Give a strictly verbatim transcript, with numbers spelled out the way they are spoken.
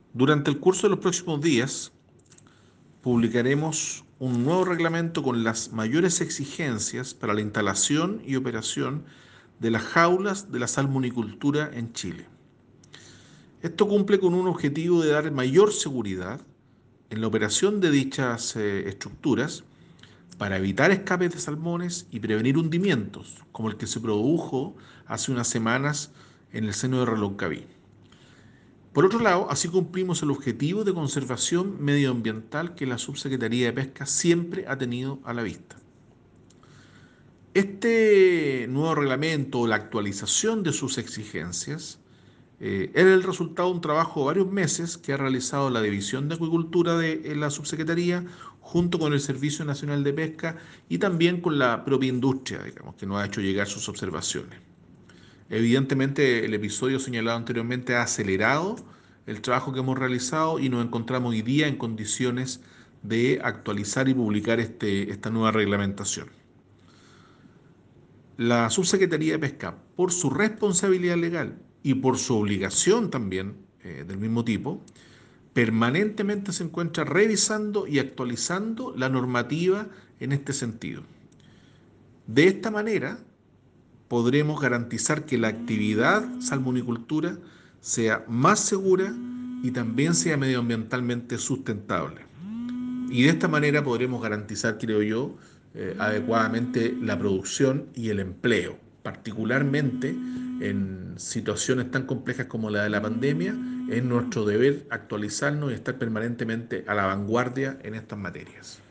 Durante el curso de los próximos días, publicaremos un nuevo reglamento con las mayores exigencias para la instalación y operación de las jaulas de la salmonicultura en Chile. Esto cumple con un objetivo de dar mayor seguridad en la operación de dichas eh, estructuras para evitar escapes de salmones y prevenir hundimientos, como el que se produjo hace unas semanas en el seno de Reloncaví. Por otro lado, así cumplimos el objetivo de conservación medioambiental que la Subsecretaría de Pesca siempre ha tenido a la vista. Este nuevo reglamento o la actualización de sus exigencias eh, era el resultado de un trabajo de varios meses que ha realizado la División de Acuicultura de la Subsecretaría junto con el Servicio Nacional de Pesca y también con la propia industria, digamos, que nos ha hecho llegar sus observaciones. Evidentemente, el episodio señalado anteriormente ha acelerado el trabajo que hemos realizado y nos encontramos hoy día en condiciones de actualizar y publicar este, esta nueva reglamentación. La Subsecretaría de Pesca, por su responsabilidad legal y por su obligación también eh, del mismo tipo, permanentemente se encuentra revisando y actualizando la normativa en este sentido. De esta manera, podremos garantizar que la actividad salmonicultura sea más segura y también sea medioambientalmente sustentable. Y de esta manera podremos garantizar, creo yo, eh, adecuadamente la producción y el empleo, particularmente en situaciones tan complejas como la de la pandemia. Es nuestro deber actualizarnos y estar permanentemente a la vanguardia en estas materias.